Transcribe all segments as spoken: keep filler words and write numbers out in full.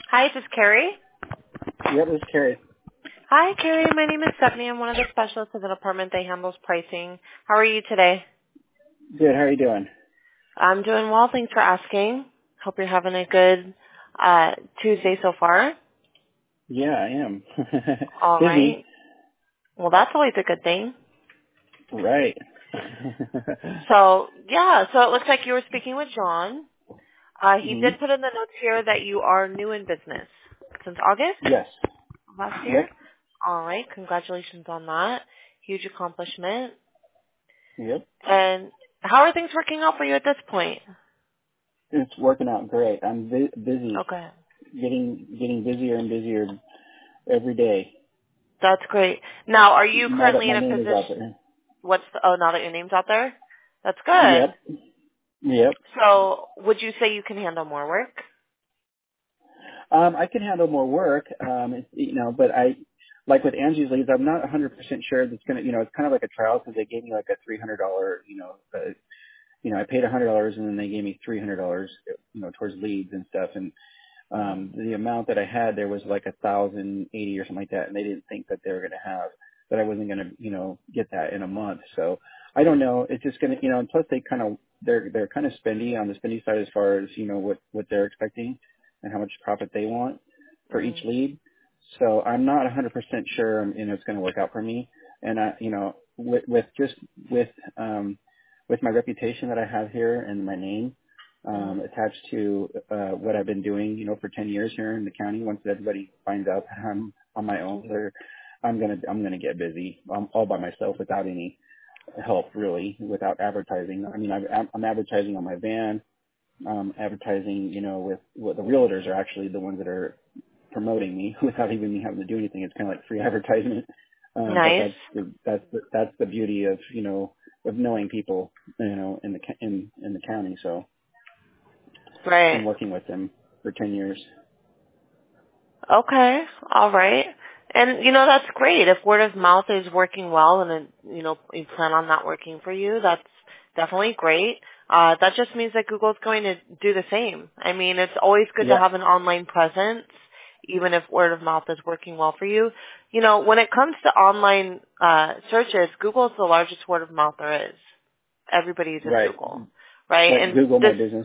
Hi, this is Carrie. Yep, this is Carrie. Hi, Carrie. My name is Stephanie. I'm one of the specialists in the department that handles pricing. How are you today? Good. How are you doing? I'm doing well. Thanks for asking. Hope you're having a good uh, Tuesday so far. Yeah, I am. All Busy. right. Well, that's always a good thing. Right. So, yeah, so it looks like you were speaking with John. Uh, he hmm did put in the notes here that you are new in business since August Yes. of last year. Yep. All right. Congratulations on that. Huge accomplishment. Yep. And how are things working out for you at this point? It's working out great. I'm bu- busy, Okay. getting getting busier and busier every day. That's great. Now, are you Now that currently my in a name is position, out there. what's the, oh, now that your name's out there? That's good. Yep. Yep. So, would you say you can handle more work? Um, I can handle more work. Um, it's, you know, but I like with Angie's leads, I'm not one hundred percent sure that's gonna. You know, it's kind of like a trial because they gave me like a three hundred dollar. You know, uh, you know, I paid one hundred dollars and then they gave me three hundred dollars. You know, towards leads and stuff and. Um, the amount that I had there was like a thousand eighty or something like that, and they didn't think that they were going to have that I wasn't going to, you know, get that in a month. So I don't know. It's just going to, you know, and plus they kind of they're they're kind of spendy on the spendy side as far as you know what what they're expecting and how much profit they want for each Mm-hmm. lead. So I'm not one hundred percent sure, um, you know, it's going to work out for me. And I, you know, with with just with um with my reputation that I have here and my name um, Mm-hmm. attached to uh, what I've been doing, you know, for ten years here in the county. Once everybody finds out that I'm on my own, they're, I'm gonna I'm gonna get busy um, all by myself without any help, really, without advertising. I mean, I'm, I'm advertising on my van, um, advertising, you know, with what the realtors are actually the ones that are promoting me without even me having to do anything. It's kind of like free advertisement. Um, but Nice. that's the, that's the, that's the beauty of you know of knowing people, you know, in the ca- in in the county. So. Right. And working with them for ten years. Okay. All right. And, you know, that's great. If word of mouth is working well and, it, you know, you plan on that working for you, that's definitely great. Uh, that just means that Google's going to do the same. I mean, it's always good to Yeah. have an online presence, even if word of mouth is working well for you. You know, when it comes to online uh, searches, Google is the largest word of mouth there is. Everybody uses Right. Google, right? Like And Google My this Business.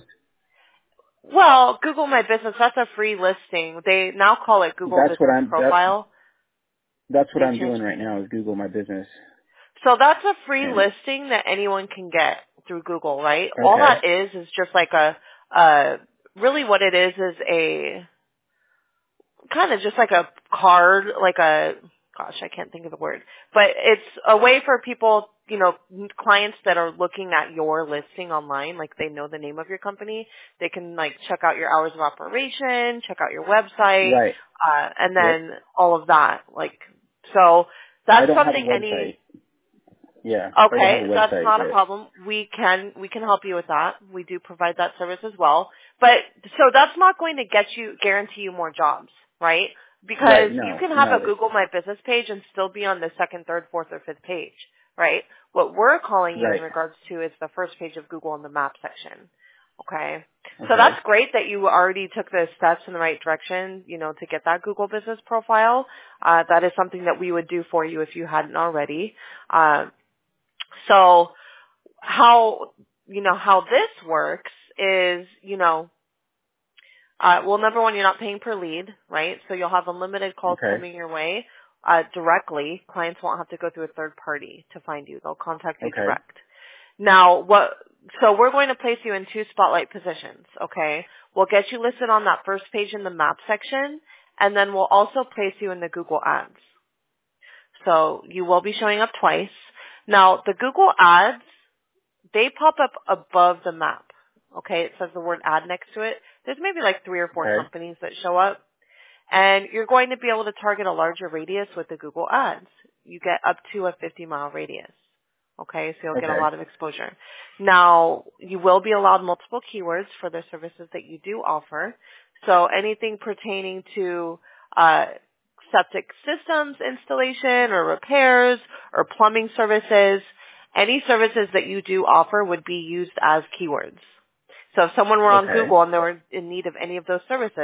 well, Google My Business, that's a free listing. They now call it Google That's what Business I'm, that, Profile. that's what They I'm changed. doing right now is Google My Business. So that's a free And, listing that anyone can get through Google, right? All okay. that is is just like a, uh, really what it is is a, kind of just like a card, like a, gosh, I can't think of the word, but it's a way for people, you know, clients that are looking at your listing online, like they know the name of your company, they can like check out your hours of operation, check out your website, Right. uh, and Yep. then all of that. Like, so I that's don't have a something any website. Yeah. I don't have Okay, a that's website not a yet. problem. We can we can help you with that. We do provide that service as well. But so that's not going to get you guarantee you more jobs, right? Right. Because you No. can have No. a Google My Business page and still be on the second, third, fourth, or fifth page, right? What we're calling you in Right. regards to is the first page of Google in the map section. Okay. So Okay. that's great that you already took the steps in the right direction, you know, to get that Google business profile. Uh, that is something that we would do for you if you hadn't already. Uh, so how, you know, how this works is, you know, uh, well, number one, you're not paying per lead, right? So you'll have unlimited calls Okay. coming your way uh, directly. Clients won't have to go through a third party to find you. They'll contact you Okay. direct. Now, what? So we're going to place you in two spotlight positions, okay? We'll get you listed on that first page in the map section, and then we'll also place you in the Google Ads. So you will be showing up twice. Now, the Google Ads, they pop up above the map. Okay, it says the word ad next to it. There's maybe like three or four Okay. companies that show up. And you're going to be able to target a larger radius with the Google Ads. You get up to a fifty mile radius. Okay, so you'll get a Okay. lot of exposure. Now, you will be allowed multiple keywords for the services that you do offer. So anything pertaining to uh, septic systems installation or repairs or plumbing services, any services that you do offer would be used as keywords. So if someone were on Okay. Google and they were in need of any of those services,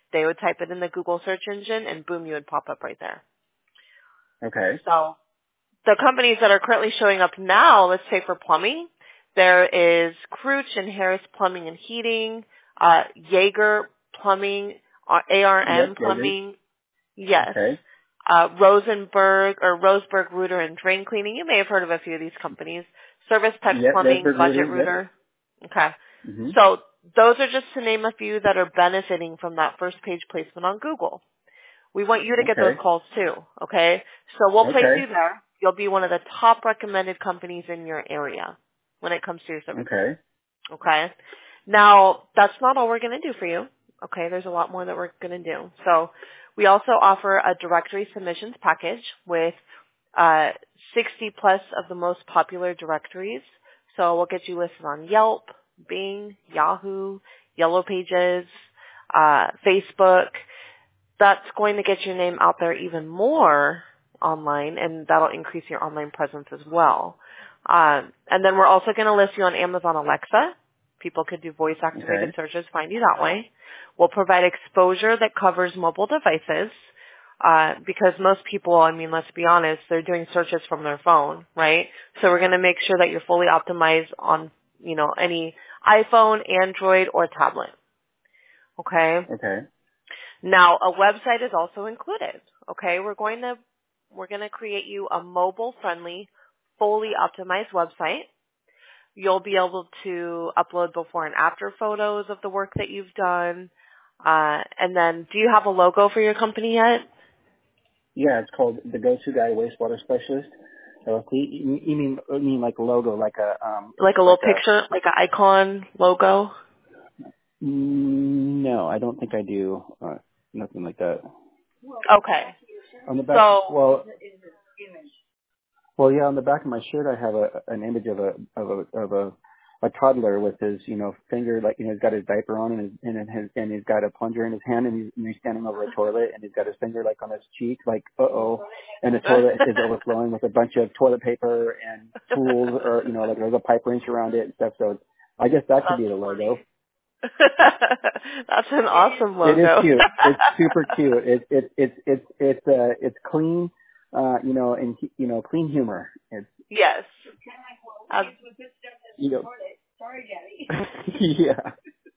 They would type it in the Google search engine, and boom, you would pop up right there. Okay. So the companies that are currently showing up now, let's say for plumbing, there is Crouch and Harris Plumbing and Heating, uh, Jaeger Plumbing, uh, A R M Yep, Plumbing, yes, okay. uh, Rosenberg or Roseburg Rooter and Drain Cleaning. You may have heard of a few of these companies. Service Tech Yep, Plumbing, Roseburg Budget Rooter, Rooter. Okay. yep. hmm So those are just to name a few that are benefiting from that first page placement on Google. We want you to get those Okay. calls too, okay? So we'll place Okay. you there. You'll be one of the top recommended companies in your area when it comes to your services, Okay. okay? Now, that's not all we're going to do for you, okay? There's a lot more that we're going to do. So we also offer a directory submissions package with uh, sixty plus of the most popular directories. So we'll get you listed on Yelp, Bing, Yahoo, Yellow Pages, uh, Facebook. That's going to get your name out there even more online, and that'll increase your online presence as well. Um, and then we're also going to list you on Amazon Alexa. People could do voice-activated Okay. searches, find you that way. We'll provide exposure that covers mobile devices uh, because most people, I mean, let's be honest, they're doing searches from their phone, right? So we're going to make sure that you're fully optimized on, you know, any iPhone, Android, or tablet. Okay? Okay. Now, a website is also included. Okay, we're going to we're going to create you a mobile-friendly, fully optimized website. You'll be able to upload before and after photos of the work that you've done. Uh, and then, do you have a logo for your company yet? Yeah, it's called the Go-To Guy Wastewater Specialist. L L C. You you mean you mean like a logo, like a um, Like a little like a? picture, like an icon logo? Mm, No, I don't think I do. Uh, nothing like that. Okay. On the back, So, well, well, yeah, on the back of my shirt, I have a an image of a of a of a a toddler with his, you know, finger, like, you know, he's got his diaper on and his, and his, and he's got a plunger in his hand and he's, and he's standing over a toilet and he's got his finger like on his cheek, like, uh-oh, and the toilet is overflowing with a bunch of toilet paper and tools, or, you know, like there's a pipe wrench around it and stuff. So I guess that could that's be the logo. that's an awesome It is logo. cute. It's super cute. It's, it's, it's, it's, it's, uh, it's clean, uh, you know, and, you know, clean humor. It's, Yes. Um, you know, yeah.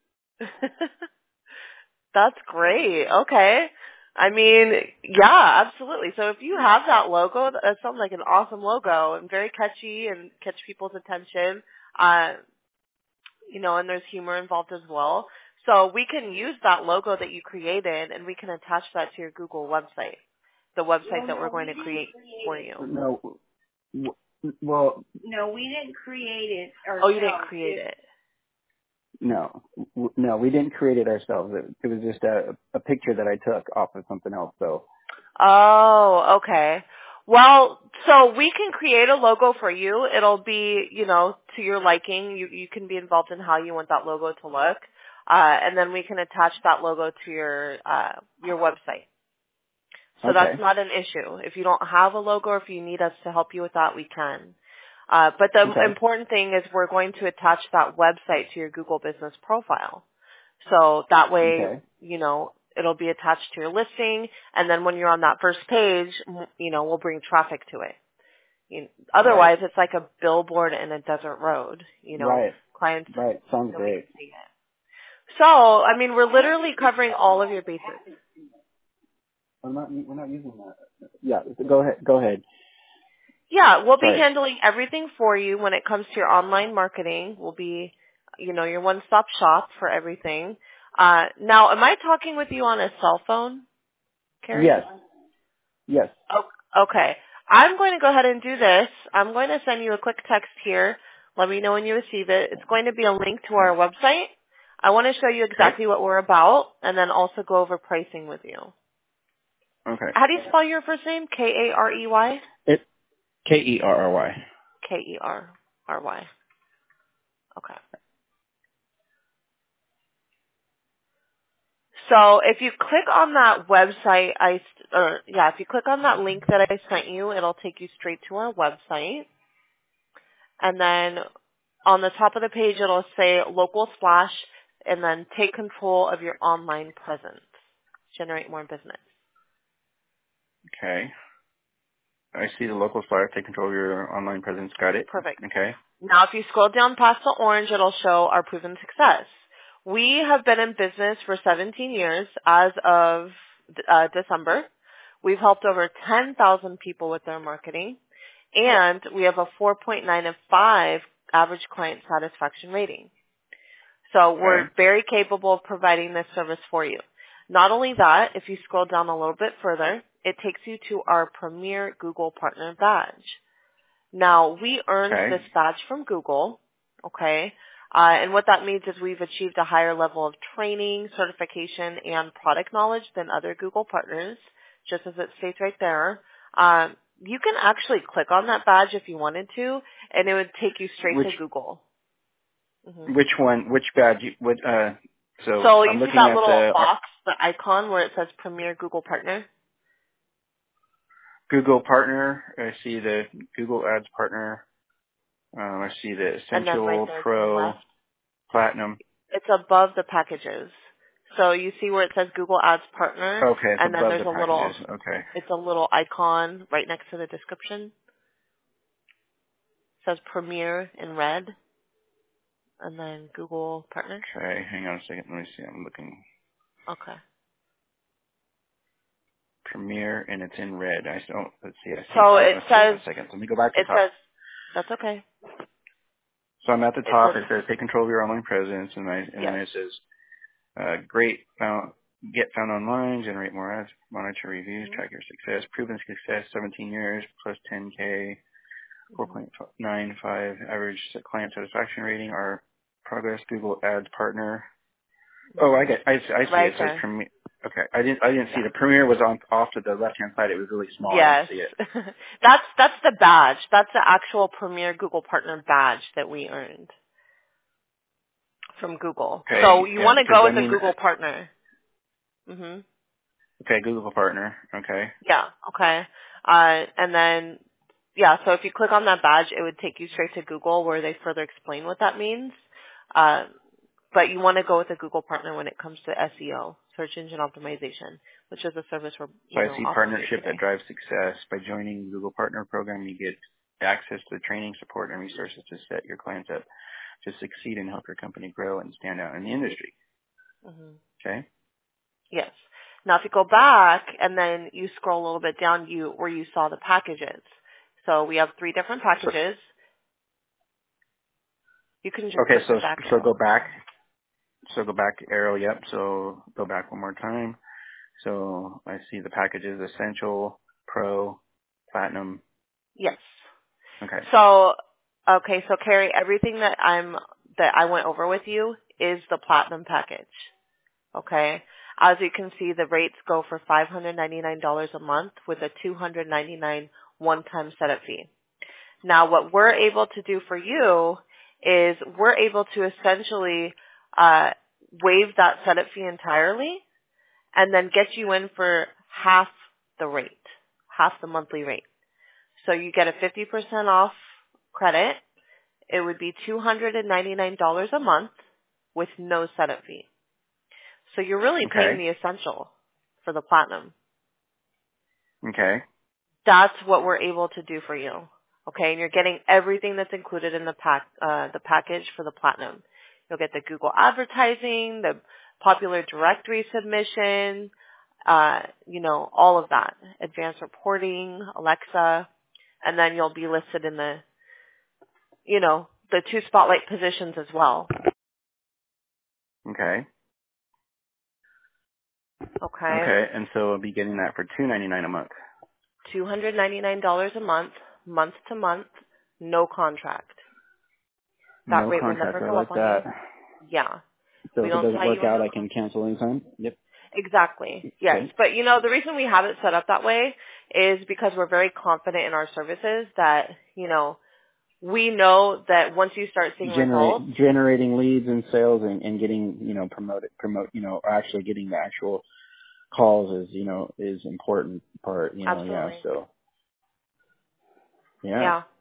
That's great. Okay. I mean, yeah, absolutely. So if you have that logo, that sounds like an awesome logo and very catchy and catch people's attention. Uh, you know, and there's humor involved as well. So we can use that logo that you created and we can attach that to your Google website, the website that we're going to create for you. No, w- well, No, we didn't create it Oh, you didn't ourselves. create it. no, w- no, we didn't create it ourselves. It, it was just a, a picture that I took off of something else. So, Oh, okay. Well, so we can create a logo for you. It'll be, you know, to your liking. You you can be involved in how you want that logo to look, uh, and then we can attach that logo to your uh, your website. So okay, that's not an issue. If you don't have a logo, or if you need us to help you with that, we can. Uh, but the okay, important thing is we're going to attach that website to your Google Business profile. So that way, okay, you know, it'll be attached to your listing, and then when you're on that first page, m- you know, we'll bring traffic to it. You right, otherwise, it's like a billboard in a desert road. You know, right, clients, right. Sounds nobody great. can see it. So, I mean, we're literally covering all of your bases. I'm not. We're not using that. Yeah. Go ahead. Go ahead. Yeah, we'll be Sorry. handling everything for you when it comes to your online marketing. We'll be, you know, your one-stop shop for everything. Uh, now, am I talking with you on a cell phone, Carrie? Yes. Yes. Oh, okay. I'm going to go ahead and do this. I'm going to send you a quick text here. Let me know when you receive it. It's going to be a link to our website. I want to show you exactly what we're about and then also go over pricing with you. Okay. How do you spell your first name? K A R E Y? It K E R R Y. K E R R Y. Okay. So if you click on that website, I, or yeah, if you click on that link that I sent you, it'll take you straight to our website. And then on the top of the page, it'll say local splash and then take control of your online presence. generate more business. Okay. I see the local flyer. Take control of your online presence. Got it. Perfect. Okay. Now, if you scroll down past the orange, it'll show our proven success. We have been in business for seventeen years as of uh, December. We've helped over ten thousand people with their marketing, and we have a four point nine of five average client satisfaction rating. So we're Okay. very capable of providing this service for you. Not only that, if you scroll down a little bit further, it takes you to our Premier Google Partner Badge. Now, we earned Okay. this badge from Google, okay? Uh, and what that means is we've achieved a higher level of training, certification, and product knowledge than other Google partners, just as it states right there. Um, you can actually click on that badge if you wanted to, and it would take you straight Which to Google. Mm-hmm. which one? Which badge? You, what? Uh. So, So I'm you see looking that at little the uh, box, the icon where it says Premier Google Partner? Google Partner. I see the Google Ads Partner. Um, I see the And then right Essential, there to the Pro, left, Platinum. it's above the packages. So you see where it says Google Ads Partner, Okay, it's and then above there's the a little, packages. Okay. it's a little icon right next to the description. It says Premier in red, and then Google Partner. Okay, hang on a second. Let me see. I'm looking. Okay. Premiere, and it's in red. I don't. Let's see. I see. So Hang it on says, a second. Let me go back to it the top. says, that's okay. So I'm at the It top. says, It says take control of your online presence, and I and then yes. it says uh, great. Found, get found online. Generate more ads. Monitor reviews. Mm-hmm. Track your success. Proven success. seventeen years plus ten K. four point nine five average client satisfaction rating. Our progress Google Ads partner. Oh, I Mm-hmm. get. I, I see. Right It says there. Premiere. Okay, I didn't. I didn't see Yeah. the Premiere was on off to the left hand side. It was really small. I didn't Yes. see it. that's, that's the badge. That's the actual Premier Google Partner badge that we earned from Google. So Okay, you yeah, want to because go I with a mean, Google Partner. hmm okay, Google partner. Okay, Yeah. Okay. Uh, and then, yeah, so if you click on that badge, it would take you straight to Google where they further explain what that means. Uh, but you want to go with a Google Partner when it comes to S E O, search engine optimization, which is a service we're, so you I know, see offering you partnership that today. drives success. By joining Google Partner Program, you get access to the training, support, and resources to set your clients up to succeed and help your company grow and stand out in the industry. hmm Okay. Yes. Now, if you go back and then you scroll a little bit down, you where you saw the packages. So we have three different So, packages. You can just okay, click the so back so go arrow. back. So go back arrow. Yep. So go back one more time. So I see the packages: Essential, Pro, Platinum. Yes. Okay. So, okay, so Carrie, everything that I'm that I went over with you is the platinum package. Okay. As you can see, the rates go for five hundred ninety-nine dollars a month with a two hundred ninety-nine dollars one-time setup fee. Now, what we're able to do for you is we're able to essentially uh, waive that setup fee entirely and then get you in for half the rate, half the monthly rate. So you get a fifty percent off credit. It would be two hundred ninety-nine dollars a month with no setup fee. So you're really paying Okay. the essential for the platinum. Okay. That's what we're able to do for you. Okay, and you're getting everything that's included in the pack, uh, the package for the platinum. You'll get the Google advertising, the popular directory submission, uh, you know, all of that, advanced reporting, Alexa, and then you'll be listed in the, you know, the two spotlight positions as well. Okay. Okay, Okay. And so I'll be getting that for two ninety-nine a month. two hundred ninety-nine dollars a month, month to month, no contract. That No rate will contract. never I go up like on you. that. Yeah. So We if it don't doesn't tie work you out, into I a can contract. cancel anytime. Yep. Exactly. Yes. Okay. But, you know, the reason we have it set up that way is because we're very confident in our services that, you know, we know that once you start seeing results, Generate generating leads and sales and, and getting you know promoted promote you know or actually getting the actual calls is you know is important part you know yeah absolutely. so yeah Yeah.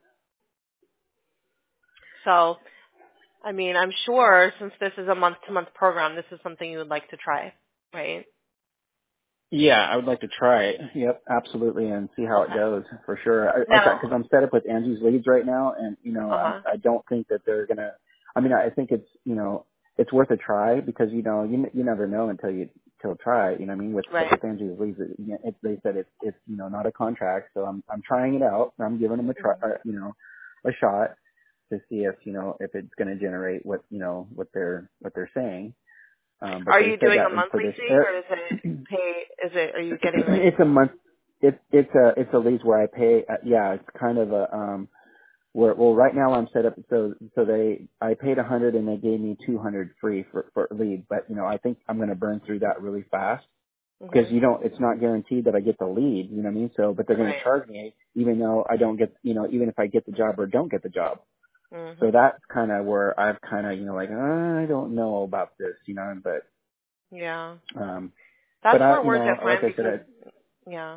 So, I mean, I'm sure since this is a month-to-month program, this is something you would like to try, right? Yeah, I would like to try it. Yep, absolutely, and see how it Okay. goes for sure. I, like Now, because I'm set up with Angie's leads right now, and you know, uh I, huh. I don't think that they're gonna. I mean, I think it's you know, it's worth a try because you know, you you never know until you until try. You know, what I mean, with Right. with Angie's leads, it, it, they said it's it's you know not a contract, so I'm I'm trying it out. I'm giving them a try, Mhm. uh, you know, a shot to see if you know if it's going to generate what you know what they're what they're saying. Um, but Are they you said doing a that for monthly this. fee, or is it Uh, pay? Is it? Are you getting like? it's a month. It's it's a it's a lease where I pay. Uh, yeah, it's kind of a um. Where well, right now I'm set up so so they I paid a hundred and they gave me two hundred free for for lead. But you know I think I'm going to burn through that really fast because Mhm. you don't. It's not guaranteed that I get the lead. You know what I mean? So but they're going to Right. charge me even though I don't get you know even if I get the job or don't get the job. So Mhm. that's kind of where I've kind of you know like uh, I don't know about this you know but Yeah. um but That's I where you we're know like different I said because. I Yeah.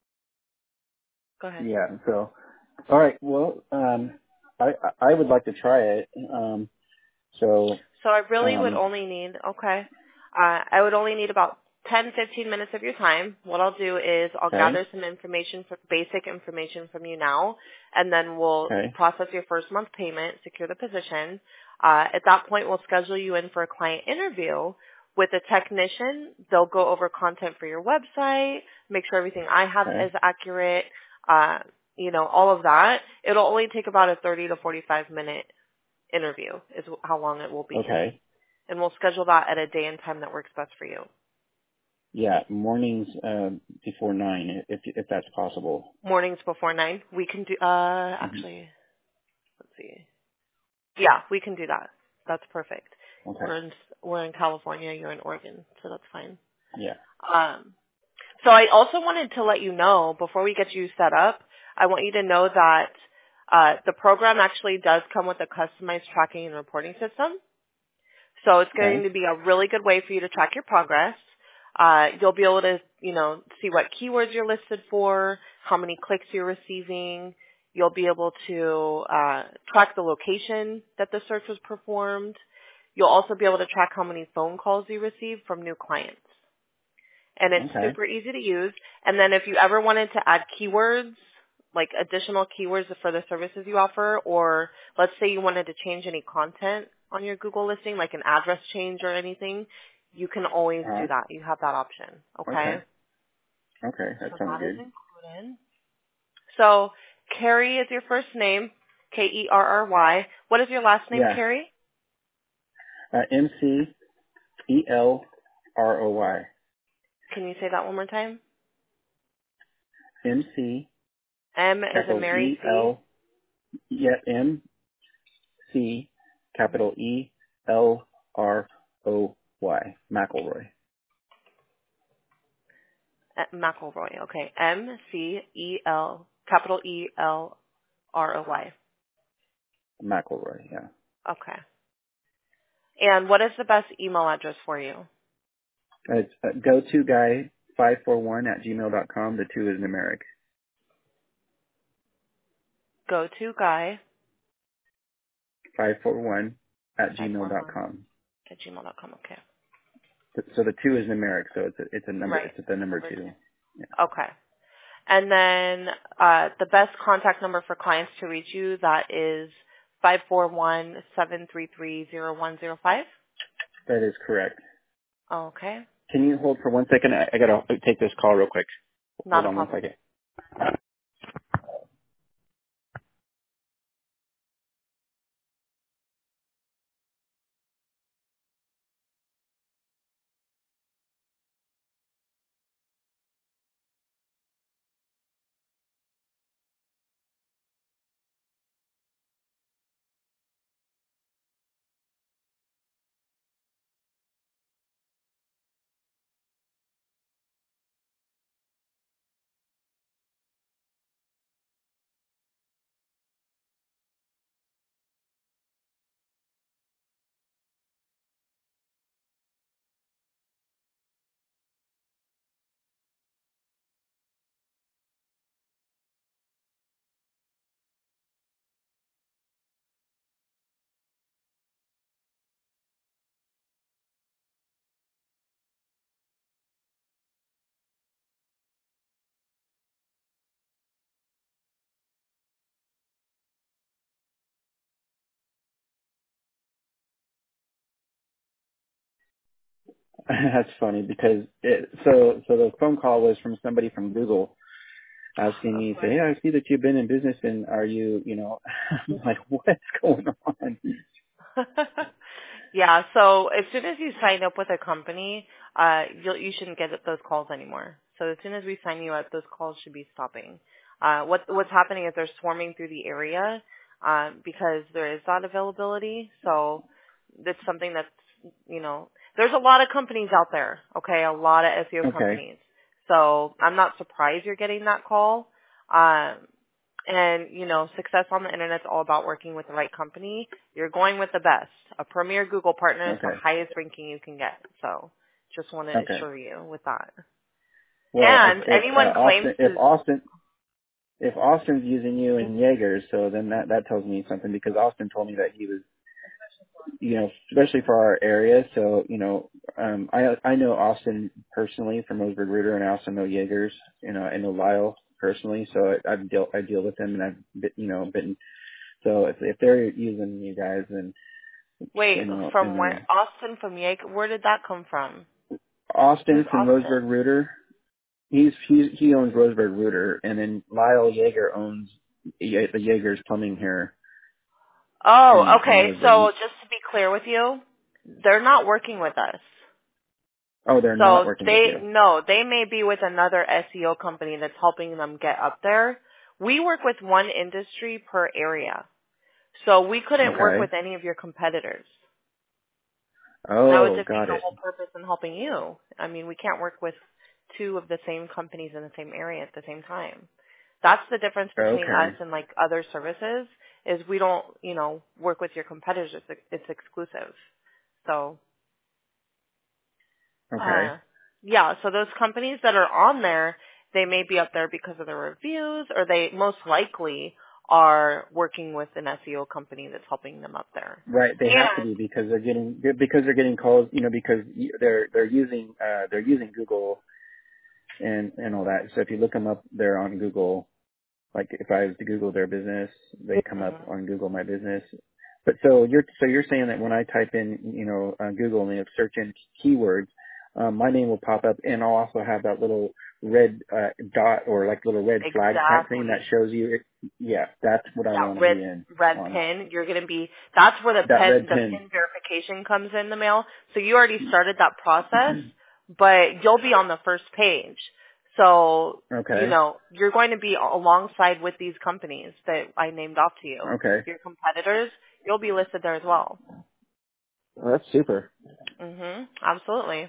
Go ahead. yeah so. All right. Well, um, I I I would like to try it. Um, so So I really would um, only need, okay, uh, I would only need about ten, fifteen minutes of your time. What I'll do is I'll okay, gather some information, for, basic information from you now, and then we'll okay, process your first month payment, secure the position. Uh, at that point, we'll schedule you in for a client interview with a technician. They'll go over content for your website, make sure everything I have okay, is accurate, uh, you know, all of that. It'll only take about a thirty to forty-five minute interview is how long it will be. okay. And we'll schedule that at a day and time that works best for you. Yeah, mornings uh, before nine, if if that's possible. Mornings before nine. We can do, uh, hmm actually, let's see. Yeah, we can do that. That's perfect. Okay. We're in, we're in California, you're in Oregon, so that's fine. Yeah. Um, so I also wanted to let you know, before we get you set up, I want you to know that uh, the program actually does come with a customized tracking and reporting system. So it's going Okay. to be a really good way for you to track your progress. Uh, you'll be able to, you know, see what keywords you're listed for, how many clicks you're receiving. You'll be able to uh, track the location that the search was performed. You'll also be able to track how many phone calls you receive from new clients. And it's Okay. super easy to use. And then if you ever wanted to add keywords, like additional keywords for the services you offer, or let's say you wanted to change any content on your Google listing, like an address change or anything, you can always Uh do huh. that. You have that option. Okay? Okay. Okay. That So sounds that is good. included. So Carrie is your first name, K E R R Y. What is your last name, Yeah. Carrie? Uh, M C E L R O Y. Can you say that one more time? M C M is in capital Mary, E C. L. Yeah. M C Mm-hmm. capital E L R O Y. McElroy. Uh, McElroy. Okay. M C E L capital E L R O Y. McElroy. Yeah. Okay. And what is the best email address for you? It's uh, go to guy five four one at gmail dot com. The two is numeric. Go to guy five four one at five gmail four dot one com. at gmail dot com. Okay. So the two is numeric, so it's a, it's a number. Right. It's the number Number two. two. Okay. And then uh, the best contact number for clients to reach you, that is five four one seven three three zero one zero five. That is correct. Okay. Can you hold for one second? I, I gotta take this call real quick. Not Hold a on one problem. second. That's funny because it, so so the phone call was from somebody from Google asking Of me, say, course. hey, I see that you've been in business and are you, you know, I'm like, what's going on? Yeah, so as soon as you sign up with a company, uh, you'll, you shouldn't get those calls anymore. So as soon as we sign you up, those calls should be stopping. Uh, what, what's happening is they're swarming through the area um, because there is that availability. So that's something that's, you know, there's a lot of companies out there, okay, a lot of S E O Okay, companies. So I'm not surprised you're getting that call. Um, And, you know, success on the internet's all about working with the right company. You're going with the best. A premier Google partner is the okay, highest ranking you can get. So just want to okay. assure you with that. Well, if And if anyone uh, claims Austin, if to, Austin, if Austin's using you in Jaegers, so then that that tells me something because Austin told me that he was, you know, especially for our area. So, you know, um, I I know Austin personally from Mosberg Rooter, and I also know Jaegers. You know, I know Lyle personally, so I, I deal I deal with them, and I've been, you know been. So if if they're using you guys, then wait, you know, from and where, then Austin from Yake, where did that come from? Who's Austin from Austin? Roseburg Rooter, he's he he owns Roseburg Rooter, and then Lyle Jaeger owns Ye- the Jaeger's Plumbing here Oh, in in okay. Roseburg. So just to be clear with you, they're not working with us. Oh, they're not So working with they, you. no, they may be with another S E O company that's helping them get up there. We work with one industry per area. So we couldn't work Okay. with any of your competitors. That would Oh, defeat got the it. whole purpose in helping you. I mean, we can't work with two of the same companies in the same area at the same time. That's the difference between us Okay. and like other services is we don't, you know, work with your competitors. It's, it's exclusive. So, Okay. uh, yeah, so those companies that are on there, they may be up there because of the reviews or they most likely are working with an S E O company that's helping them up there. Right. They have to And be because they're getting because they're getting calls. You know, because they're they're using uh they're using Google and and all that. So if you look them up, they're on Google. Like if I was to Google their business, they come up mhm. on Google My Business. But so you're so you're saying that when I type in, you know, uh, Google and you search in keywords, um, my name will pop up, and I'll also have that little red uh, dot or like little red flag type thing that Exactly. shows you. It, yeah, that's what I That want to be red in red on. pin, you're gonna be that's where the That pen red the pin. pin verification comes in the mail. So you already started that process, but you'll be on the first page. So, you Okay. know, you're going to be alongside with these companies that I named off to you. Okay. Your competitors, you'll be listed there as well. Well, that's super. Mhm. Absolutely.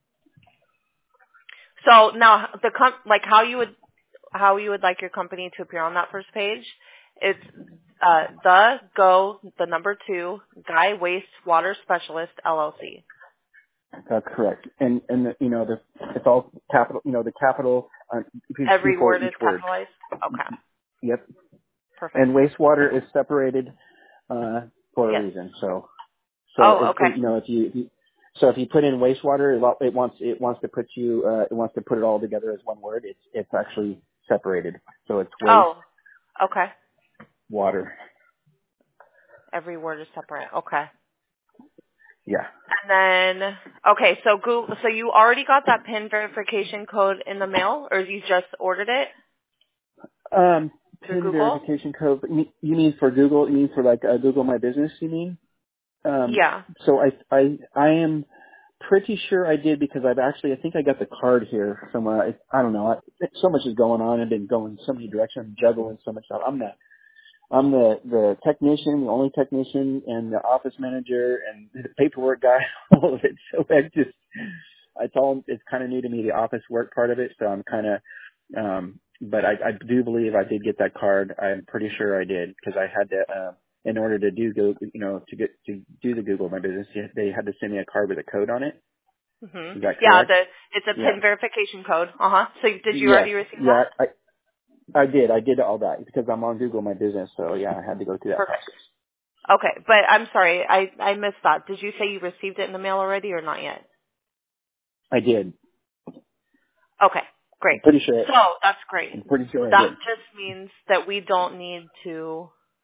So now the com- like how you would how you would like your company to appear on that first page. It's uh, the go the number two Guy Wastewater Specialist L L C. That's correct. And and the, you know the it's all capital. You know the capital uh, Every before word each is word. capitalized. Okay, Yep. perfect. And wastewater is separated uh, for a Yes. reason. So so Oh, it, it, okay. you know if you, if you so if you put in wastewater, it, wa- it wants it wants to put you uh, it wants to put it all together as one word. It's it's actually separated. So it's waste Oh, okay. water. Every word is separate. Okay. Yeah. And then, okay, so Google, so you already got that PIN verification code in the mail, or you just ordered it Um, through pin Google? verification code. You mean you mean for Google? You mean for like uh, Google My Business? You mean? Um, Yeah. so I, I, I am pretty sure I did because I've actually, I think I got the card here somewhere. I, I don't know. I, so much is going on. I've been going so many directions, I'm juggling so much stuff. I'm the, I'm the, the technician, the only technician, and the office manager, and the paperwork guy, all of it. So I just, it's all, it's kind of new to me, the office work part of it. So I'm kind of, um, but I, I do believe I did get that card. I'm pretty sure I did because I had to, uh, in order to do go, you know, to get to do the Google My Business, they had to send me a card with a code on it. Mhm. Is that Yeah, correct? the it's a Yeah. PIN verification code. Uh huh. So did you Yes. already receive Yeah. that? I I did. I did all that because I'm on Google My Business. So yeah, I had to go through that Perfect. process. Okay, but I'm sorry, I I missed that. Did you say you received it in the mail already or not yet? I did. Okay, I'm great. pretty sure. So that's great. I'm pretty sure I That did. just means that we don't need to.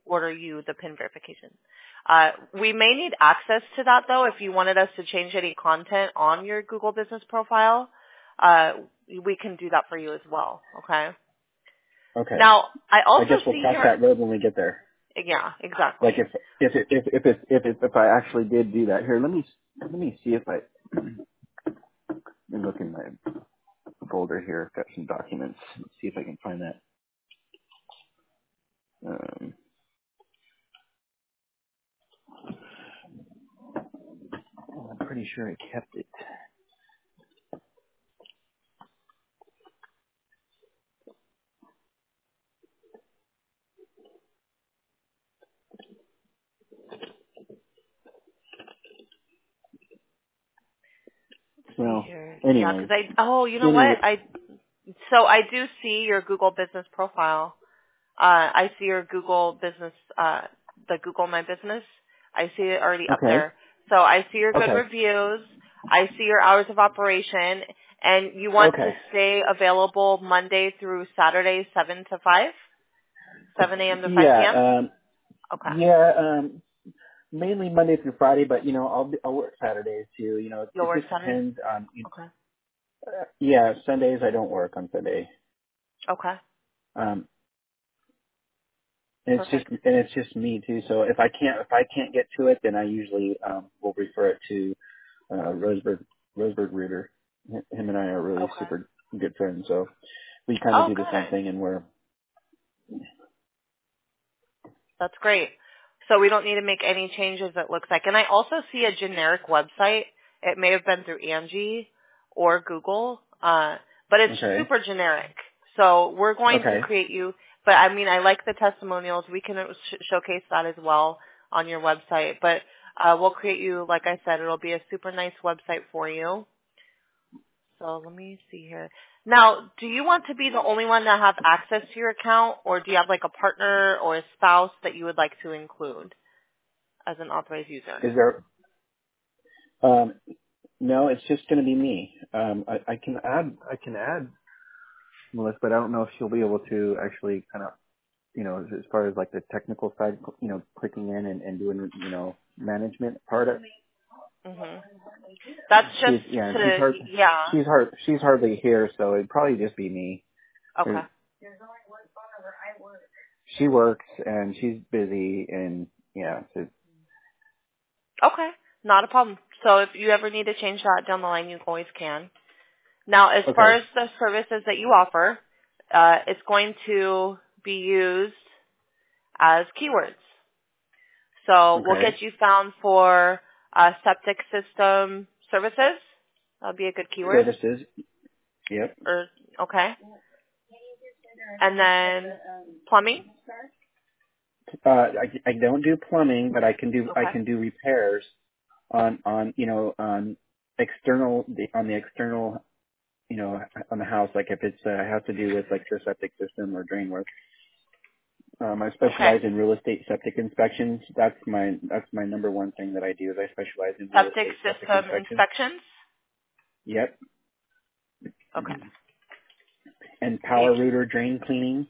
order you the PIN verification. Uh, we may need access to that though if you wanted us to change any content on your Google business profile. Uh, we can do that for you as well. Okay. Okay. Now, I also I guess we'll see cross here. that road when we get there. Yeah, exactly. Like if if it, if if it, if it, if I actually did do that. Here, let me let me see if I let me look in my folder here. I've got some documents. Let's see if I can find that. Um, I'm pretty sure I kept it. See Well, here. Yeah, anyway, because I. Oh, you know anyway, what? I. So I do see your Google business profile. Uh, I see your Google business, uh, the Google My Business. I see it already up okay, there. So I see your good okay, reviews. I see your hours of operation, and you want to okay. stay available Monday through Saturday, seven to five, seven a.m. to five p.m. Yeah, um, Okay. yeah, um, mainly Monday through Friday, but you know, I'll be, I'll work Saturdays too. You know, it, You'll it work just Saturday. depends on. Okay. Uh, yeah, Sundays I don't work on Sunday. Okay. Um, and it's just Perfect. and it's just me too. So if I can't if I can't get to it, then I usually um, will refer it to uh, Roseburg Roseburg Reuter. Him and I are really Okay. super good friends, so we kind of Oh, do the same good. thing, and we're That's great. So we don't need to make any changes, it looks like. And I also see a generic website. It may have been through Angie or Google, uh, but it's okay. super generic. So we're going to Okay. create you, but I mean, I like the testimonials. We can sh- showcase that as well on your website. But uh, we'll create you, like I said, it'll be a super nice website for you. So let me see here. Now, do you want to be the only one that have access to your account, or do you have like a partner or a spouse that you would like to include as an authorized user? Is there? Um, no, it's just going to be me. Um, I, I can add I can add Melissa, but I don't know if she'll be able to actually kind of you know as far as like the technical side, you know, clicking in and, and doing you know management part of. hmm That's just She's yeah, she's to, hard. yeah. She's hard. She's hardly here, so it'd probably just be me. Okay. There- She works and she's busy, and yeah. So, Okay. Not a problem. So if you ever need to change that down the line, you always can. Now, as far okay. as the services that you offer, uh, it's going to be used as keywords. So we'll Okay. get you found for uh, septic system services. That'll be a good keyword. Services. Yep. Or okay. And then plumbing. Uh, I, I don't do plumbing, but I can do I Okay. can do repairs on on you know on external the on the external you know on the house, like if it's uh, has to do with like your septic system or drain work. Um, I Okay. specialize in real estate septic inspections. That's my that's my number one thing that I do is I specialize in real Septic estate septic system inspections. inspections. Yep. Okay. And H. power router drain cleaning.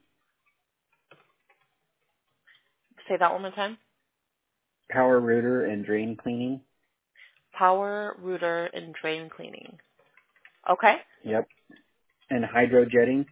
Say that one more time. Power router and drain cleaning. Power, router, and drain cleaning. Okay. Yep. And hydro jetting.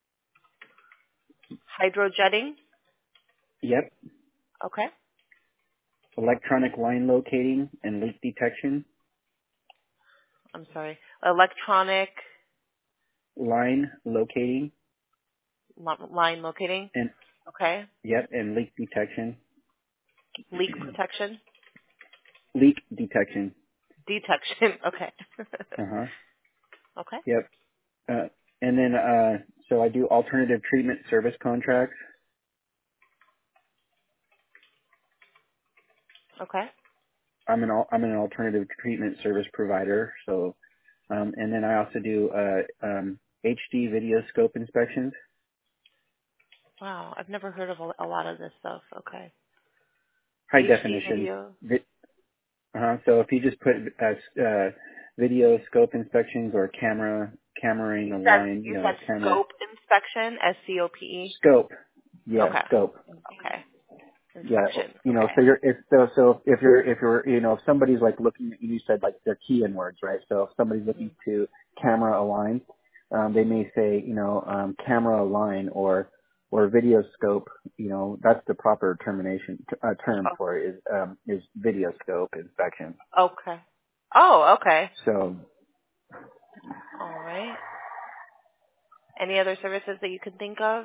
Hydrojetting. Yep. Okay. Electronic line locating and leak detection. I'm sorry. Electronic Line locating li- line locating. and Okay. yep, and leak detection. Leak protection. Leak detection. Detection. Okay. Uh huh. Okay. Yep. Uh, and then uh, so I do alternative treatment service contracts. Okay. I'm an al- I'm an alternative treatment service provider. So, um, and then I also do uh, um, H D video scope inspections. Wow. I've never heard of a, a lot of this stuff. Okay. High H D definition. video. Vi- uh-huh. So if you just put as uh, video scope inspections or camera cameraing You a said line, you you know, said camera scope inspection. S C O P E. scope. Yeah, Okay. scope. Okay. Yeah, inspection. you know, Okay. so you're if so so if you're if you're you know if somebody's like looking at you, you said like their key in words, right? So if somebody's looking Mm-hmm. to camera align, um, they may say you know um, camera align or or video scope. You know, that's the proper termination uh, term for it is um, is video scope inspection. Oh, okay. Oh, okay. So All right. Any other services that you can think of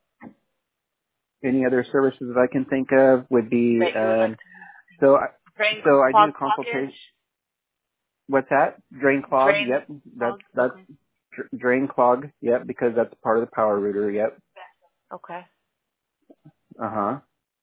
any other services that I can think of would be that you would like um, to so I, drain so I clog do blockage? consultation. What's that? Drain clog. Drain Yep, that's clog. that's Okay. dr- drain clog. Yep, because that's part of the power router. Yep. Okay. Uh huh.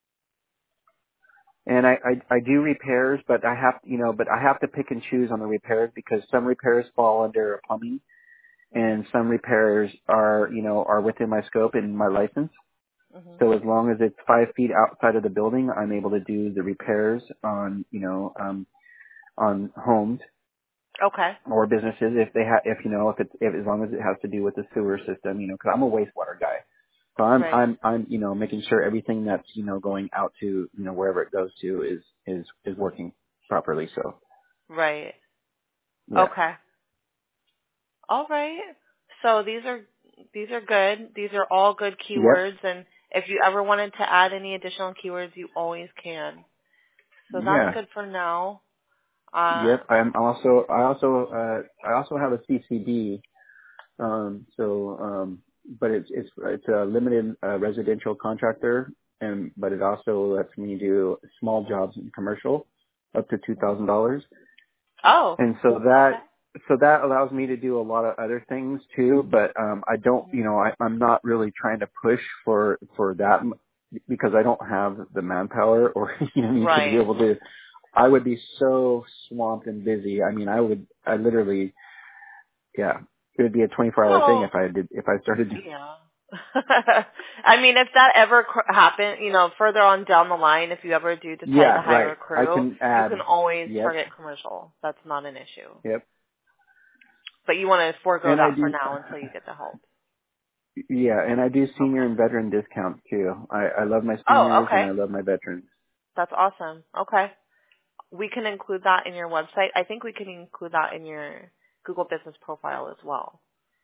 And I, I I do repairs, but I have you know, but I have to pick and choose on the repairs because some repairs fall under plumbing, Mhm. and some repairs are you know are within my scope and my license. Mhm. So as long as it's five feet outside of the building, I'm able to do the repairs on you know um, on homes Okay. or businesses if they have if you know if it's if as long as it has to do with the sewer system, you know, because I'm a wastewater guy. So I'm Right. I'm I'm you know making sure everything that's you know going out to you know wherever it goes to is is is working properly. So Right. yeah. Okay. All right. So these are these are good. These are all good Yep. keywords, and if you ever wanted to add any additional keywords, you always can. So that's Yeah. good for now. Uh, Yep. I'm also I also uh I also have a C C D. Um. So um. But it's it's it's a limited uh, residential contractor, and but it also lets me do small jobs in commercial, up to two thousand dollars. oh. And so that so that allows me to do a lot of other things too, but um I don't, you Mhm. know, I, I'm not really trying to push for for that m- because I don't have the manpower or you know to be Right. able to. I would be so swamped and busy. I mean, I would I literally yeah, it would be a twenty-four hour thing Well, if I did if I started. yeah. I mean, if that ever cr- happen, you know, further on down the line, if you ever do decide Yeah, to hire right. a I crew, can you can add. always Yep. target commercial. That's not an issue. Yep. But you want to forego And I that for do. now until you get the help. Yeah, and I do senior Okay. and veteran discounts too. I I love my Oh, seniors and okay. I love my veterans. That's awesome. Okay. We can include that in your website. I think we can include that in your Google Business profile as well.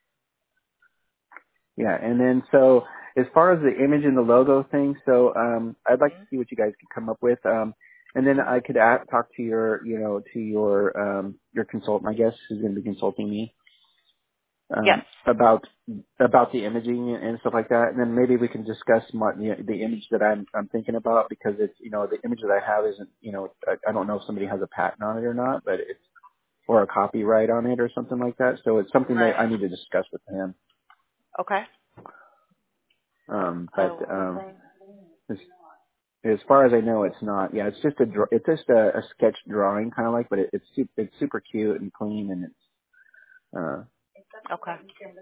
Yeah, and then so as far as the image and the logo thing, so um, I'd like to Mhm. see what you guys can come up with, um, and then I Mhm. could a talk to your, you know, to your um, your consultant, I guess, who's going to be consulting me um, Yes. about about the imaging and stuff like that, and then maybe we can discuss my, the, the image that I'm I'm thinking about because it's you know the image that I have isn't you know I, I don't know if somebody has a patent on it or not, but it's or a copyright on it or something like that, so it's something that I Right. need to discuss with him. Okay. Um, I but will. um, as, as far as I know, it's not. Yeah, it's just a draw, it's just a, a sketch drawing, kind of like, but it, it's su- it's super cute and clean, and it's uh, Okay.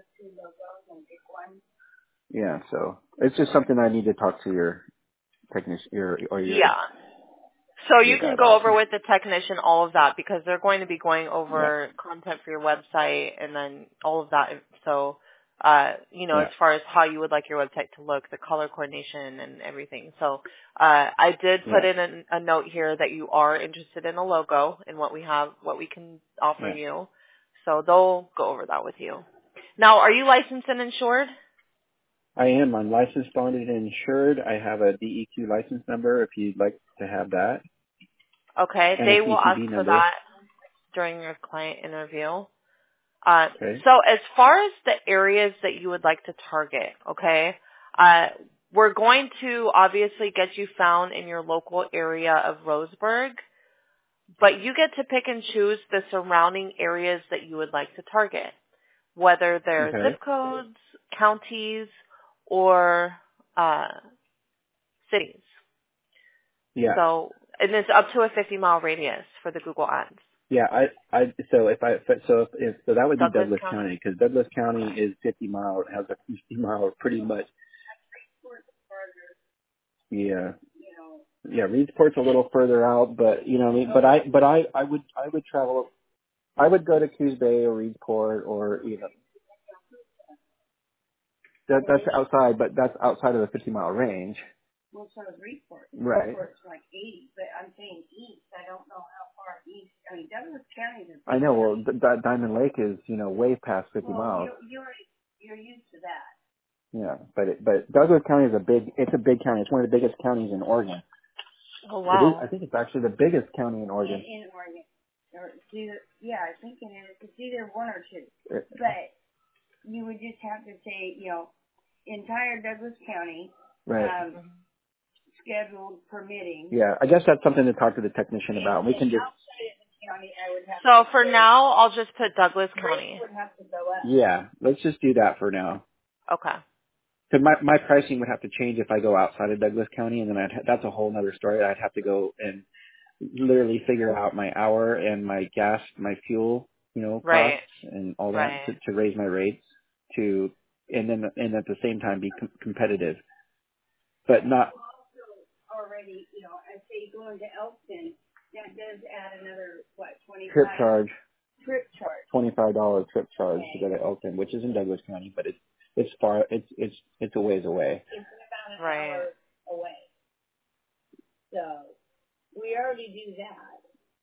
yeah. So it's just something I need to talk to your technician, your or your Yeah. So your you guy can go about. over with the technician all of that because they're going to be going Yeah, over content for your website and then all of that. So, uh, you know, as yeah, far as how you would like your website to look, the color coordination and everything. So, uh, I did put yeah, in a, a note here that you are interested in a logo and what we have, what we can offer yeah. you. So they'll go over that with you. Now, are you licensed and insured? I am. I'm licensed, bonded, and insured. I have a D E Q license number if you'd like to have that, Okay. and a They will ask T C B for number. that during your client interview. Uh, Okay. so as far as the areas that you would like to target, okay, uh, we're going to obviously get you found in your local area of Roseburg, but you get to pick and choose the surrounding areas that you would like to target, whether they're Okay. zip codes, counties, or uh, cities. Yeah. So, and it's up to a fifty mile radius for the Google ads. Yeah, I, I, so if I, so if, if so that would be Douglas Douglas County? County because Douglas County Okay. is fifty mile, has a fifty mile pretty much. Yeah, yeah, Reedsport's a little further out, but you know, what I mean, but I, but I, I would, I would travel, I would go to Coos Bay or Reedsport or you know, that that's outside, but that's outside of the fifty mile range. Well, so is Report. Right. Report's like eighty, but I'm saying east. I don't know how far east. I mean, Douglas County is a big I know. Well, county. th- that Diamond Lake is, you know, way past fifty Well, miles. you you're you're used to that. Yeah, but it, but Douglas County is a big. It's a big county. It's one of the biggest counties in Oregon. Oh, It is. wow. I think it's actually the biggest county in In, Oregon. in Oregon, or it's either yeah, I think it is. It's either one or two. It- But you would just have to say, you know, entire Douglas County, right. um, scheduled permitting. Yeah, I guess that's something to talk to the technician And, about. We can and just. outside of the county, I would have So to for say, now, I'll just put Douglas County. rates would have to go up. Yeah, let's just do that for now. Okay. Because my my pricing would have to change if I go outside of Douglas County, and then I'd ha- that's a whole other story. I'd have to go and literally figure out my hour and my gas, my fuel, you know, Right. costs and all that Right. to, to raise my rates to, and then and at the same time be com- competitive, but not. Already, you know, I say going to Elkton, that does add another, what, twenty-five? Trip charge, Trip charge. twenty-five dollars trip charge Okay. to go to Elkton, which is in Douglas County, but it's it's far, it's it's it's a ways away. It's about an Right. hour away. So, we already do that.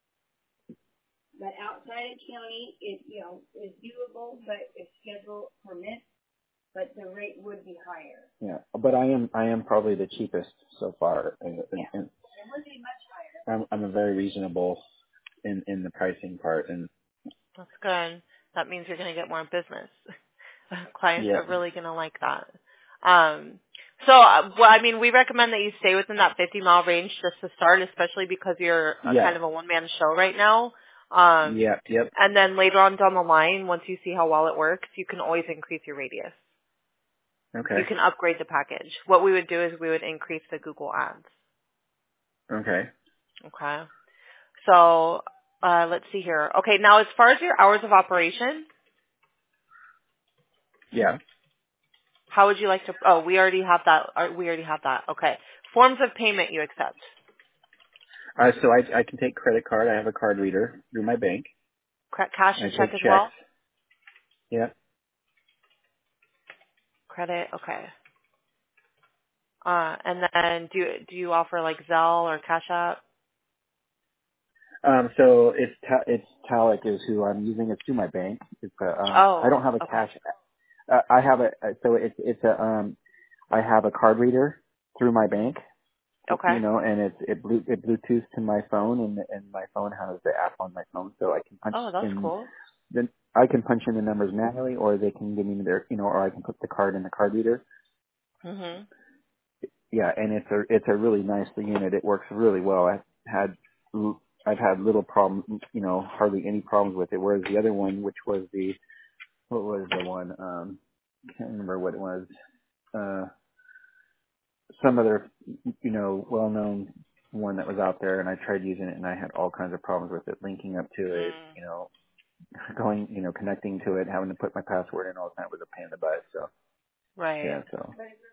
But outside of county, it, you know, is doable, but if schedule permits, but the rate would be higher. Yeah, but I am I am probably the cheapest so far, and, and, Yeah. and It would be much higher. I'm I'm a very reasonable in in the pricing part, and That's good. That means you're going to get more business. Clients yeah, are really going to like that. Um, so, uh, well, I mean, we recommend that you stay within that fifty mile range just to start, especially because you're a yeah, kind of a one man show right now. Um, yeah, yep, and then later on down the line, once you see how well it works, you can always increase your radius. okay, You can upgrade the package. What we would do is we would increase the Google ads. okay, Okay. So, uh, let's see here. Okay, now as far as your hours of operation, yeah. how would you like to, oh, we already have that, uh, we already have that. Okay. Forms of payment you accept. Uh, so I I can take credit card. I have a card reader through my bank. Cre- Cash I and take check as checks. well? Yeah. Credit, okay. Uh, and then do you, do you offer like Zelle or Cash App? Um. So it's ta- it's Talic is who I'm using. It's through my bank. It's a, um. I Oh, don't have a okay. cash. Uh, I have a uh, so it's it's a um. I have a card reader through my bank. Okay. You know, and it it, blue, it Bluetooth to my phone, and and my phone has the app on my phone, so I can punch Oh, that's in. cool. Then I can punch in the numbers manually, or they can give me their, you know, or I can put the card in the card reader. Mhm. Yeah, and it's a it's a really nice unit. It works really well. I've had I've had little problem, you know, hardly any problems with it. Whereas the other one, which was the what was the one? Um, I can't remember what it was. Uh, some other, you know, well-known one that was out there, and I tried using it, and I had all kinds of problems with it, linking up to it, Mm. you know, going, you know, connecting to it, having to put my password in all the time was a pain in the butt. So yeah, Right. so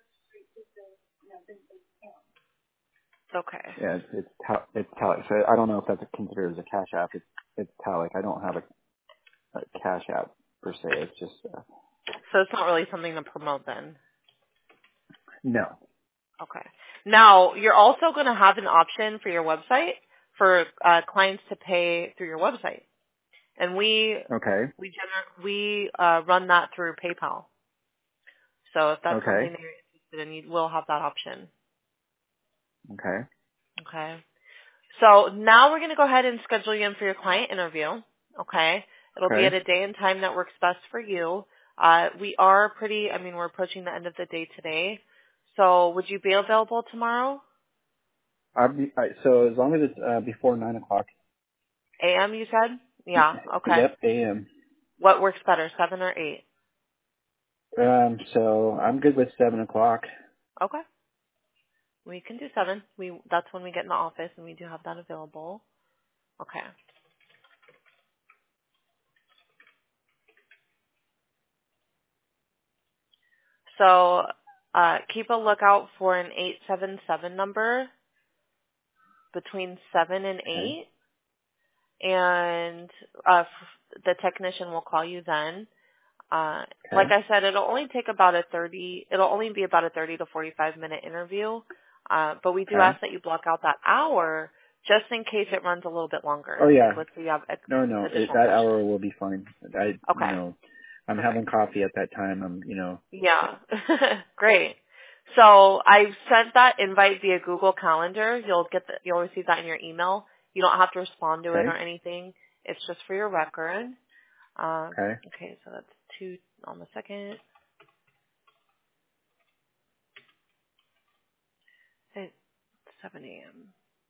Okay. yeah, it's it's, ta- it's Talic. So I don't know if that's considered as a cash app. It's it's Talic. I don't have a, a cash app per se. It's just uh, So it's not really something to promote then. no. Okay. Now, you're also going to have an option for your website for uh, clients to pay through your website. And we Okay. we gener- we uh, run that through PayPal. So if that's something Okay. that you're interested in, you will have that option. Okay. Okay. So now we're going to go ahead and schedule you in for your client interview. Okay. It'll be at Okay. a day and time that works best for you. Uh, we are pretty, I mean, we're approaching the end of the day today. So would you be available tomorrow? I'll be, I, so as long as it's uh, before nine o'clock. A M, you said? Yeah. Okay. Yep. A M. What works better, seven or eight? Um. So I'm good with seven o'clock. Okay. We can do seven. We that's when we get in the office, and we do have that available. Okay. So uh, keep a lookout for an eight seven seven number between seven and Okay. eight, and uh, f- the technician will call you then. Uh, like Okay. I said, it'll only take about a thirty. It'll only be about a thirty to forty-five minute interview. Uh, but we do Okay. ask that you block out that hour just in case it runs a little bit longer. Oh yeah. Like let's say you have ex- No, no, it, additional that questions. hour will be fine. I, you Okay. know, I'm Perfect. having coffee at that time. I'm, you know. Yeah. Great. So I sent that invite via Google Calendar. You'll get the, you'll receive that in your email. You don't have to respond to it Okay. or anything. It's just for your record. Uh, Okay. okay, so that's two on the second. It's seven a.m.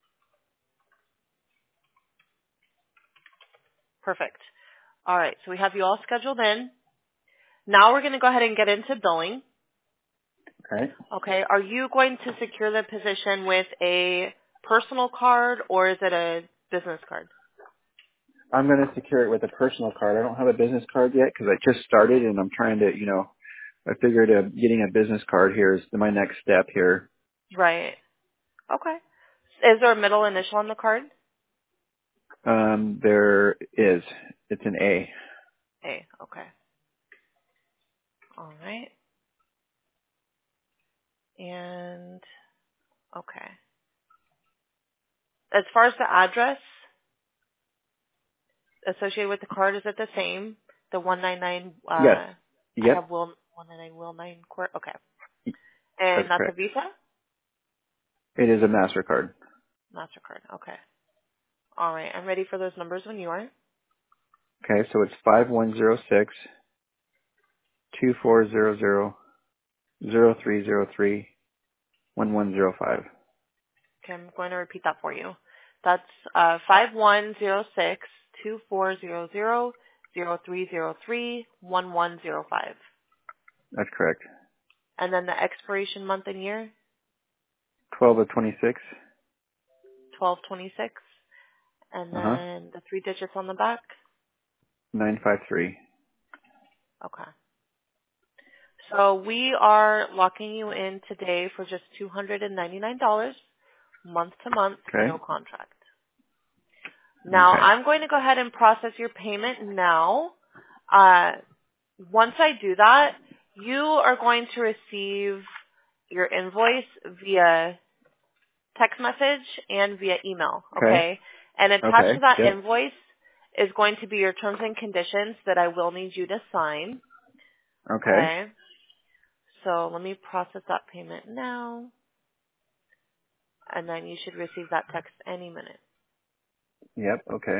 Perfect. All right, so we have you all scheduled in. Now we're going to go ahead and get into billing. Okay. Okay, are you going to secure the position with a personal card or is it a business card? I'm going to secure it with a personal card. I don't have a business card yet because I just started and I'm trying to, you know, I figured uh, getting a business card here is my next step here. Right. Okay. Is there a middle initial on the card? Um, there is. It's an A. A. Okay. All right. And okay. As far as the address associated with the card, is it the same? The one ninety-nine. Uh, Yes. I Yep. have Will one ninety-nine Will Nine Court. Okay. That's And that's a correct. Visa, It is a MasterCard. Mastercard. Okay. All right. I'm ready for those numbers when you are. Okay, so it's five one zero six two four zero zero zero three zero three one one zero five. Okay. I'm going to repeat that for you. That's uh five one zero six two four zero zero zero three zero three one one zero five. That's correct. And then the expiration month and year, twelve of twenty-six. twelve twenty-six. And Uh-huh. then the three digits on the back. nine five three. Okay. So we are locking you in today for just two hundred ninety-nine dollars month to month, no Okay. contract. Now Okay. I'm going to go ahead and process your payment now. Uh, once I do that, you are going to receive your invoice via text message and via email, Okay. okay? And attached to Okay. that Yep. invoice is going to be your terms and conditions that I will need you to sign, Okay. okay? So let me process that payment now, and then you should receive that text any minute. Yep. Okay.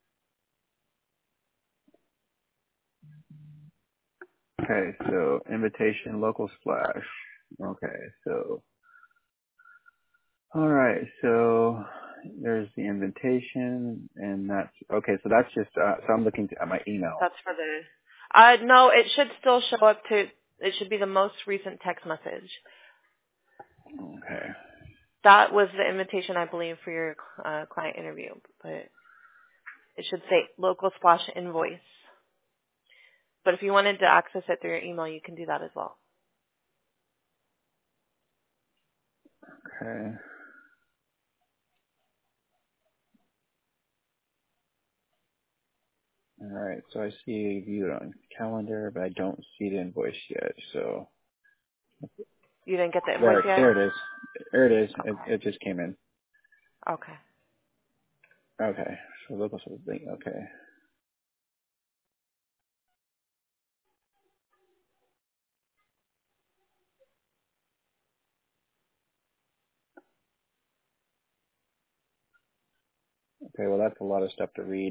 Okay. So invitation, local splash. Okay. So, all right. So there's the invitation and that's, okay. So that's just, uh, so I'm looking at my email. That's for the, uh, no, it should still show up to, it should be the most recent text message. Okay. That was the invitation, I believe, for your uh, client interview, but it should say local splash invoice. But if you wanted to access it through your email, you can do that as well. Okay. All right. So I see viewed on calendar, but I don't see the invoice yet. So You didn't get the invoice there, yet? there it is. There it is. It, Okay. it just came in. Okay. Okay. So local sort of thing. Okay. Okay. Well, that's a lot of stuff to read.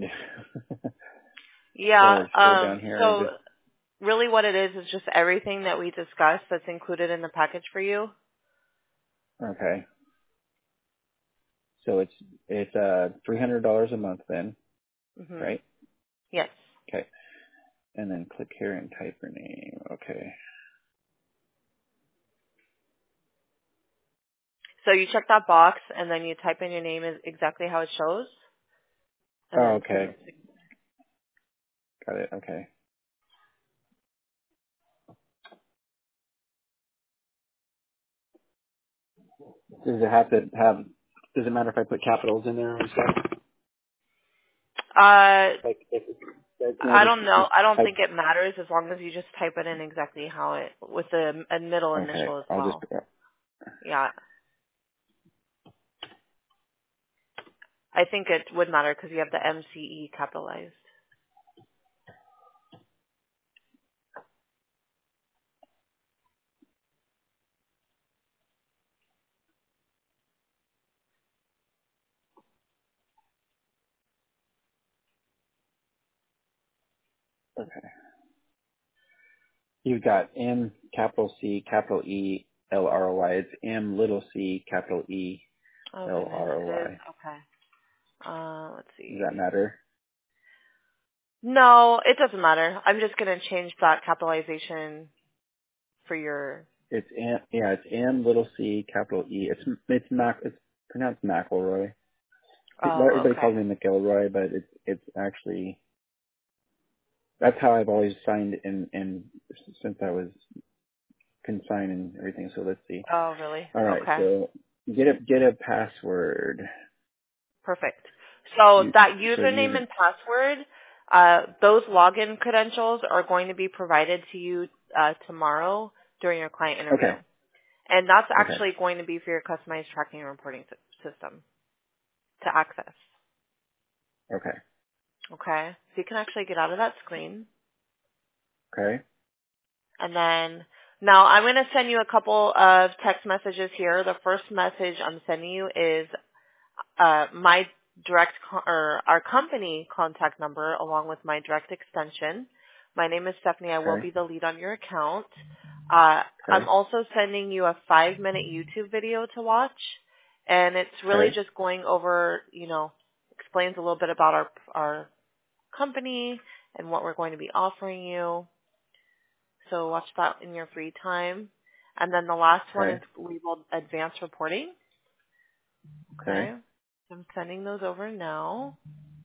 Yeah, So scroll um, down here and so just, really what it is is just everything that we discussed that's included in the package for you. okay. So it's, it's, uh, three hundred dollars a month then, hmm right? Yes. Okay. And then click here and type your name. Okay. So you check that box and then you type in your name is exactly how it shows and Oh, then okay. submit. Got it. Okay. Does it have to have, does it matter if I put capitals in there and stuff? Uh, Like, if, if, can I I just, don't know. just I don't type? think it matters as long as you just type it in exactly how it, with a, a middle Okay. initial as I'll just, well. Yeah. I think it would matter because you have the M C E capitalized. Okay. You've got M capital C capital E L R O Y. It's M little c capital E Oh L goodness, R O it is. Y. Okay. Uh, let's Does see. that matter? No, it doesn't matter. I'm just gonna change that capitalization for your. It's M. Yeah, it's M little c capital E. It's it's Mac. It's pronounced McElroy. Oh, Everybody okay. calls me McElroy, but it's it's actually that's how I've always signed in in since I was consigned and everything. So let's see. Oh, really? All right, Okay. so get a get a password. Perfect. So You, that so username you and password, uh, those login credentials are going to be provided to you uh, tomorrow during your client interview. okay And that's okay actually going to be for your customized tracking and reporting sy- system to access. okay Okay? So you can actually get out of that screen. okay And then, now I'm going to send you a couple of text messages here. The first message I'm sending you is uh, my direct co- or our company contact number along with my direct extension. My name is Stephanie. I will okay be the lead on your account. Uh, I'm okay also sending you a five minute YouTube video to watch, and it's really okay just going over, you know, explains a little bit about our our company and what we're going to be offering you. So watch that in your free time. And then the last one is okay labeled advanced reporting. okay. Okay. I'm sending those over now.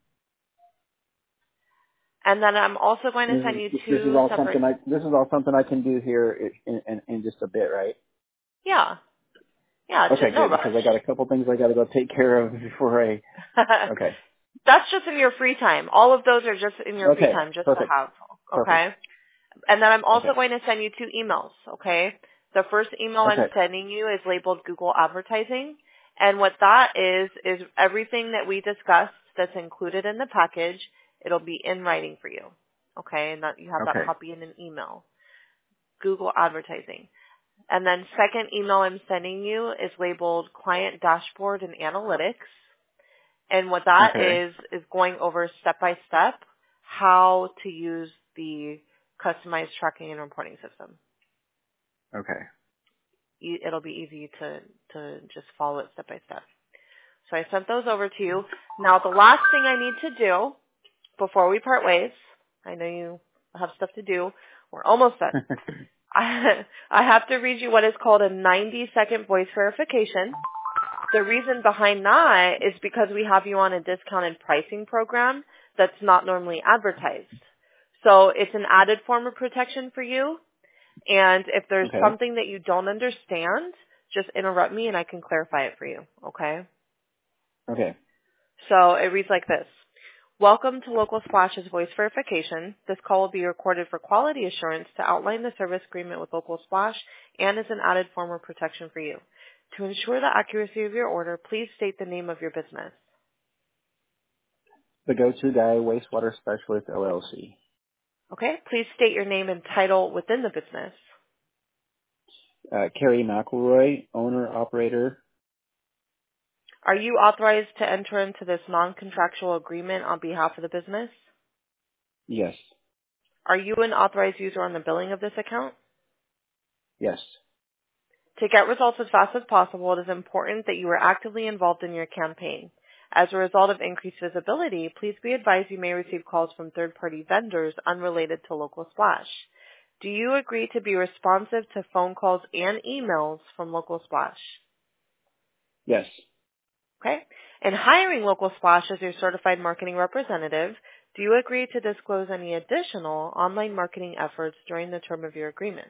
And then I'm also going to This send you is this is two all separate, something I this is all something I can do here in in, in just a bit, right? yeah, yeah, it's Okay, just no good, because I got a couple things I got to go take care of before I. rush. Okay. That's just in your free time. All of those are just in your free Okay. time just to Perfect. have. Perfect. Okay. And then I'm also Okay. going to send you two emails. Okay. The first email I'm Okay. sending you is labeled Google Advertising. And what that is, is everything that we discussed that's included in the package, it'll be in writing for you. Okay. And that you have that Okay. copy in an email. Google Advertising. And then second email I'm sending you is labeled Client Dashboard and Analytics. And what that Okay. is, is going over step by step how to use the customized tracking and reporting system. Okay. E- It'll be easy to, to just follow it step by step. So I sent those over to you. Now the last thing I need to do before we part ways, I know you have stuff to do. We're almost done. I, I have to read you what is called a ninety second voice verification. The reason behind that is because we have you on a discounted pricing program that's not normally advertised. So it's an added form of protection for you. And if there's Okay. something that you don't understand, just interrupt me and I can clarify it for you. Okay? Okay. So it reads like this. Welcome to Local Splash's voice verification. This call will be recorded for quality assurance to outline the service agreement with Local Splash and is an added form of protection for you. To ensure the accuracy of your order, please state the name of your business. The go-to guy, wastewater specialist, L L C. Okay? Please state your name and title within the business. Uh, Carrie McElroy, owner operator. Are you authorized to enter into this non-contractual agreement on behalf of the business? Yes. Are you an authorized user on the billing of this account? Yes. To get results as fast as possible, it is important that you are actively involved in your campaign. As a result of increased visibility, please be advised you may receive calls from third-party vendors unrelated to Local Splash. Do you agree to be responsive to phone calls and emails from Local Splash? Yes. Okay. In hiring Local Splash as your certified marketing representative, do you agree to disclose any additional online marketing efforts during the term of your agreement?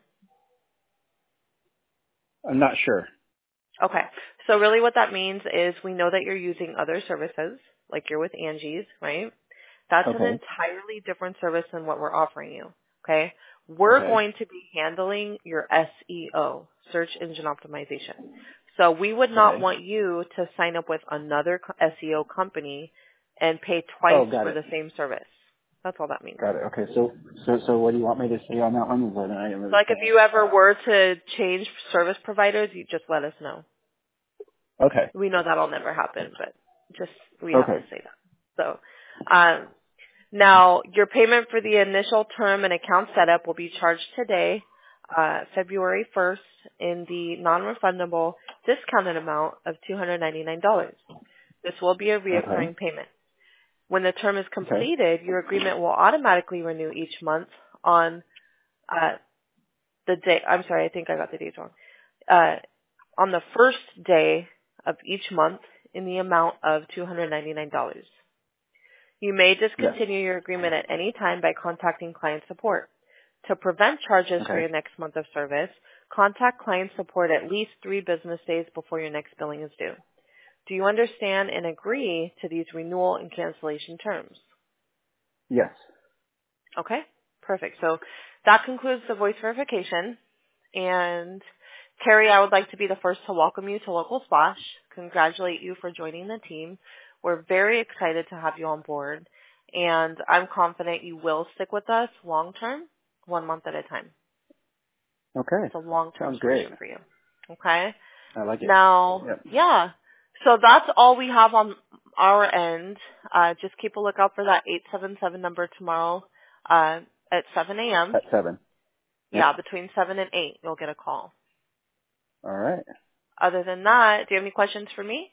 I'm not sure. Okay. So really what that means is we know that you're using other services, like you're with Angie's, right? That's an Okay. entirely different service than what we're offering you, okay? We're Okay. going to be handling your S E O, search engine optimization. So we would not Okay. want you to sign up with another co- S E O company and pay Oh, twice got for it. the same service. That's all that means. Got it. Okay. So, so, so what do you want me to say on that one? Is that I didn't So really like if catch. you ever were to change service providers, you just let us know. Okay. We know that'll never happen, but just we have to Okay. say that. So um, now your payment for the initial term and account setup will be charged today, uh, February first, in the non-refundable discounted amount of two hundred ninety-nine dollars. This will be a Okay. reoccurring payment. When the term is Okay. completed, your agreement will automatically renew each month on uh, the day. I'm sorry, I think I got the dates wrong. Uh, on the first day of each month in the amount of two hundred ninety-nine dollars. You may Yes. discontinue your agreement at any time by contacting client support. To prevent charges for Okay. your next month of service, contact client support at least three business days before your next billing is due. Do you understand and agree to these renewal and cancellation terms? Yes. Okay, perfect. So that concludes the voice verification. And Carrie, I would like to be the first to welcome you to Local Splash, congratulate you for joining the team. We're very excited to have you on board, and I'm confident you will stick with us long term, one month at a time. Okay. It's a long-term Sounds great. solution for you. Okay? I like it. Now, Yep. yeah. So that's all we have on our end. Uh, just keep a lookout for that eight seven seven number tomorrow uh, at seven a.m. At seven. Yep. Yeah, between seven and eight, you'll get a call. All right. Other than that, do you have any questions for me?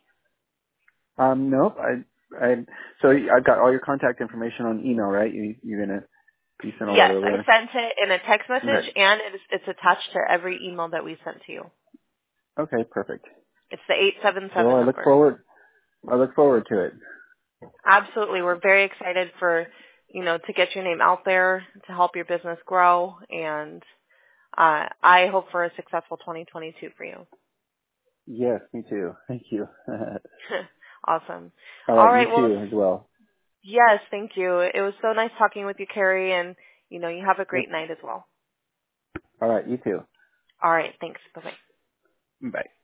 Um, nope. I, I, so I've got all your contact information on email, right? You, you're gonna, you sent all that Yes, I over. sent it in a text message, Okay. and it's, it's attached to every email that we sent to you. Okay. Perfect. It's the eight seven Well, seven I look number. forward. I look forward to it. Absolutely. We're very excited for, you know, to get your name out there, to help your business grow, and uh, I hope for a successful twenty twenty-two for you. Yes, me too. Thank you. Awesome. All All right, right. you Well, too as well. yes, thank you. It was so nice talking with you, Carrie, and, you know, you have a Yep. great night as well. All right, you too. All right. Thanks. Bye-bye. Bye.